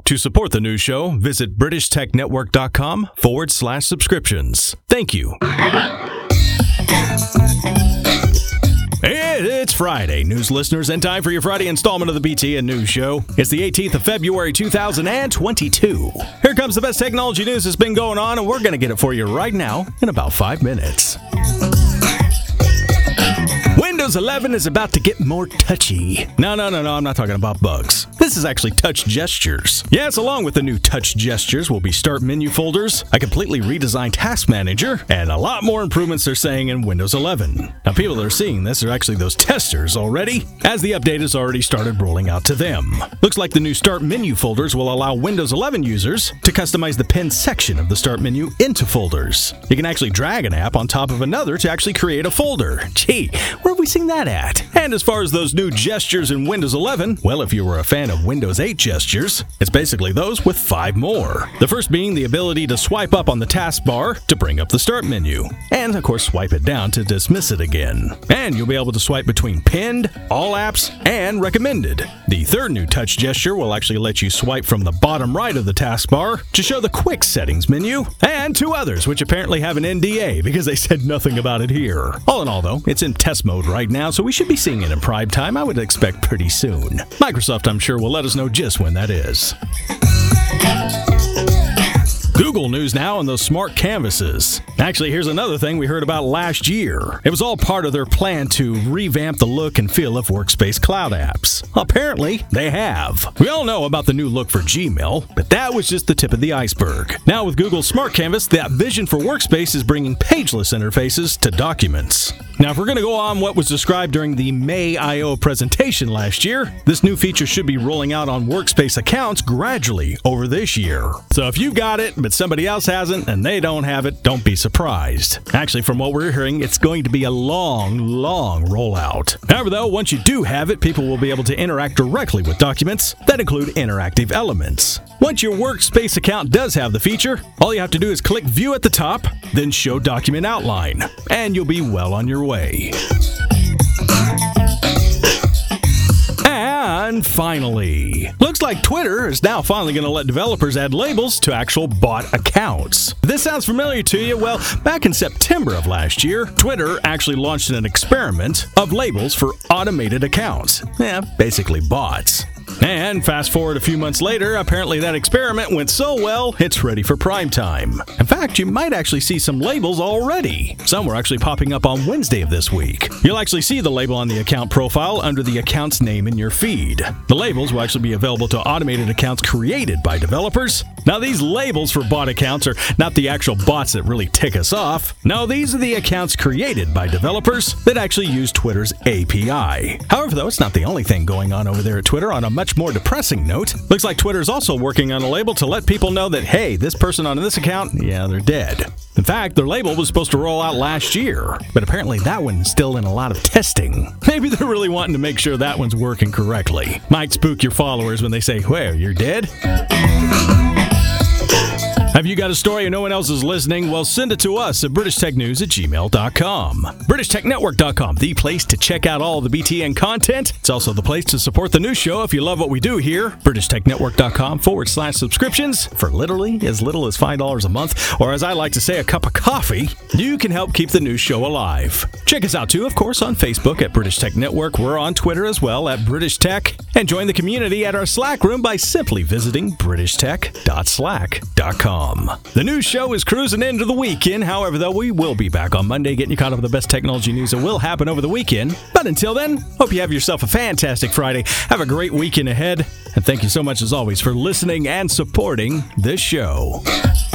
To support the news show, visit BritishTechNetwork.com/subscriptions. Thank you. It's Friday, news listeners, and time for your Friday installment of the BTN News Show. It's the 18th of February, 2022. Here comes the best technology news that's been going on, and we're going to get it for you right now in about 5 minutes. Windows 11 is about to get more touchy. No, I'm not talking about bugs. This is actually touch gestures. Yes, along with the new touch gestures will be start menu folders, a completely redesigned task manager, and a lot more improvements they're saying in Windows 11. Now, people that are seeing this are actually those testers already, as the update has already started rolling out to them. Looks like the new start menu folders will allow Windows 11 users to customize the pinned section of the start menu into folders. You can actually drag an app on top of another to actually create a folder. Gee, where have we seen that at? And as far as those new gestures in Windows 11, well, if you were a fan of Windows 8 gestures, it's basically those with 5 more. The first being the ability to swipe up on the taskbar to bring up the start menu, and of course swipe it down to dismiss it again. And you'll be able to swipe between pinned, all apps, and recommended. The third new touch gesture will actually let you swipe from the bottom right of the taskbar to show the quick settings menu, and 2 others which apparently have an NDA because they said nothing about it here. All in all though, it's in test mode right now, so we should be seeing it in prime time, I would expect pretty soon. Microsoft, I'm sure, will let us know just when that is. Google news now on those smart canvases. Actually, here's another thing we heard about last year. It was all part of their plan to revamp the look and feel of Workspace cloud apps. Apparently, they have. We all know about the new look for Gmail, but that was just the tip of the iceberg. Now with Google's Smart Canvas, that vision for Workspace is bringing pageless interfaces to documents. Now, if we're going to go on what was described during the May I/O presentation last year, this new feature should be rolling out on Workspace accounts gradually over this year. So if you've got it, but somebody else hasn't, and they don't have it, don't be surprised. Actually, from what we're hearing, it's going to be a long rollout. However, though, once you do have it, people will be able to interact directly with documents that include interactive elements. Once your Workspace account does have the feature, all you have to do is click View at the top, then Show Document Outline, and you'll be well on your way. And finally, looks like Twitter is now finally going to let developers add labels to actual bot accounts. If this sounds familiar to you, well, back in September of last year, Twitter actually launched an experiment of labels for automated accounts. Basically bots. And fast forward a few months later, apparently that experiment went so well, it's ready for prime time. In fact, you might actually see some labels already. Some were actually popping up on Wednesday of this week. You'll actually see the label on the account profile under the account's name in your feed. The labels will actually be available to automated accounts created by developers. Now, these labels for bot accounts are not the actual bots that really tick us off. No, these are the accounts created by developers that actually use Twitter's API. However, though, it's not the only thing going on over there at Twitter. On a much more depressing note, looks like Twitter is also working on a label to let people know that, hey, this person on this account, they're dead. In fact, their label was supposed to roll out last year, but apparently that one's still in a lot of testing. Maybe they're really wanting to make sure that one's working correctly. Might spook your followers when they say, well, you're dead? Have you got a story and no one else is listening? Well, send it to us at BritishTechNews@gmail.com. BritishTechNetwork.com, the place to check out all the BTN content. It's also the place to support the news show if you love what we do here. BritishTechNetwork.com/subscriptions. For literally as little as $5 a month, or as I like to say, a cup of coffee, you can help keep the news show alive. Check us out too, of course, on Facebook at British Tech Network. We're on Twitter as well at British Tech. And join the community at our Slack room by simply visiting BritishTech.slack.com. The news show is cruising into the weekend. However, though, we will be back on Monday getting you caught up with the best technology news that will happen over the weekend. But until then, hope you have yourself a fantastic Friday. Have a great weekend ahead. And thank you so much, as always, for listening and supporting this show.